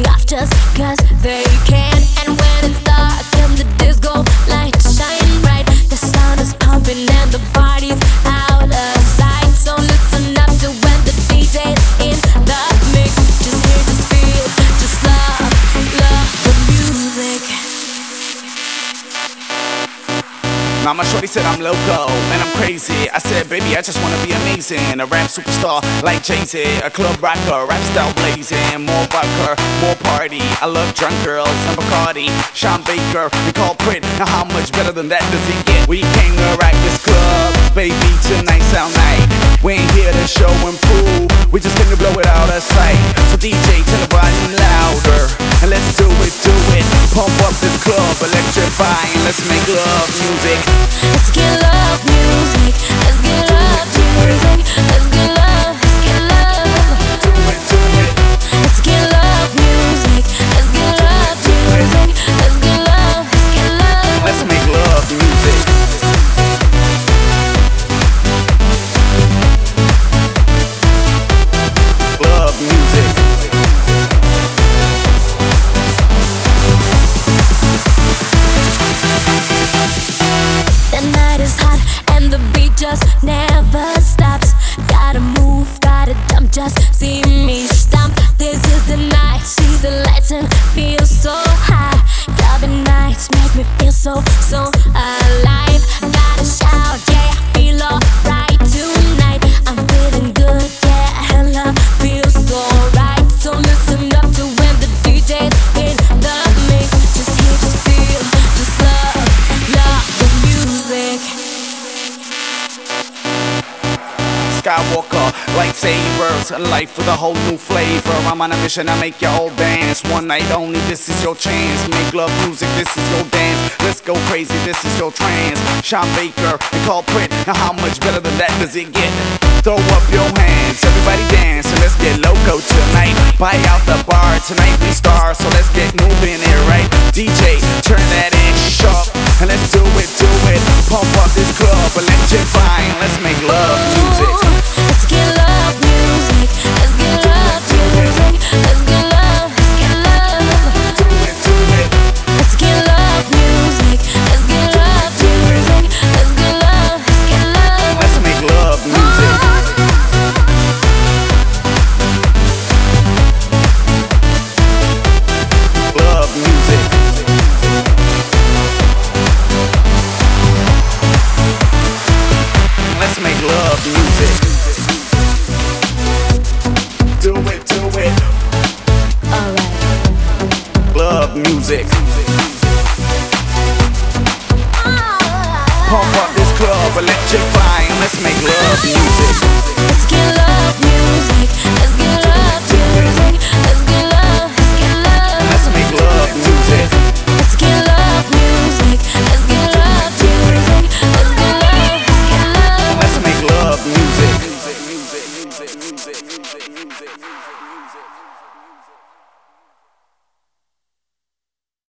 showing off just cause they can. And when it's dark and the disco lights shine bright, the sound is pumping and the party's out of sight. So listen up to when the DJ's in the mix. Just hear, just feel, just love the music. Now my shorty said I'm loco and I'm crazy. I said, baby, I just wanna be amazing. A rap superstar like Jay-Z, a club rocker, rap style blazing. More vodka, more party. I love drunk girls and Bacardi. Sean Baker, we call Prit. Now how much better than that does it get? We came to rock this club, baby, tonight's our night. We ain't here to show and prove, we just came to blow it out of sight. So DJ, tell the volume louder, and let's do it, do it. Pump up this club, electrifying. Let's make love music. Let's get love music. Let's get love music. Let's get love. Let's get love. Do it, do it. Let's get love music. Let's get love music. Let's get love. Let's get love. Let's make love music. Love music. The night is hot and the beat just never stops. Gotta move, gotta jump, just see me stomp. This is the night, see the lights and feel so high. Clubbing nights make me feel so alive. Gotta shout, yeah, I feel alright tonight. I'm feeling good, yeah, and love feels so right. So listen up to when the DJ's in the mix. Just hear, just feel, just love the music. Skywalker, lightsabers, a life with a whole new flavor. I'm on a mission to make you all dance. One night only, this is your chance. Make love music, this is your dance. Let's go crazy, this is your trance. Sean Baker, we call Prit. Now how much better than that does it get? Throw up your hands, everybody dance, and let's get loco tonight. Buy out the bar, tonight we star, so let's get moving here, right? DJ, turn that ass up, and let's do it, do it. Pump up this club, electrifying. Let's make love music. Let's get love music. Let's get love music. Let's get love. Let's get love. Do it, do it. Let's get love music. Let's get love music. Let's get love. Let's get love. Let's make love music. Love music. Let's make love music. Do it, do it. Alright. Love music.